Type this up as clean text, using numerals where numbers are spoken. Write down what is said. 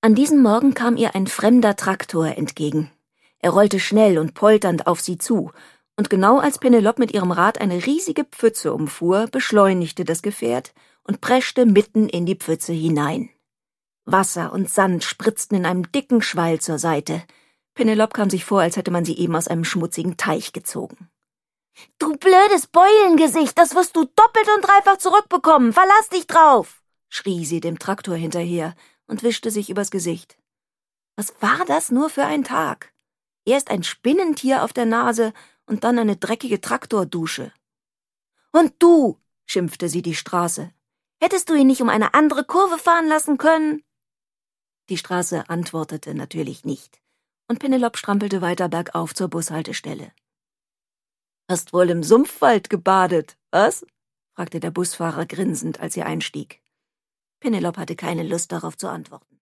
An diesem Morgen kam ihr ein fremder Traktor entgegen. Er rollte schnell und polternd auf sie zu, und genau als Penelope mit ihrem Rad eine riesige Pfütze umfuhr, beschleunigte das Gefährt und preschte mitten in die Pfütze hinein. Wasser und Sand spritzten in einem dicken Schwall zur Seite. Penelope kam sich vor, als hätte man sie eben aus einem schmutzigen Teich gezogen. »Du blödes Beulengesicht, das wirst du doppelt und dreifach zurückbekommen, verlass dich drauf«, schrie sie dem Traktor hinterher und wischte sich übers Gesicht. Was war das nur für ein Tag? Erst ein Spinnentier auf der Nase und dann eine dreckige Traktordusche. »Und du«, schimpfte sie die Straße, »hättest du ihn nicht um eine andere Kurve fahren lassen können?« Die Straße antwortete natürlich nicht, und Penelope strampelte weiter bergauf zur Bushaltestelle. »Hast wohl im Sumpfwald gebadet, was?« fragte der Busfahrer grinsend, als sie einstieg. Penelope hatte keine Lust, darauf zu antworten.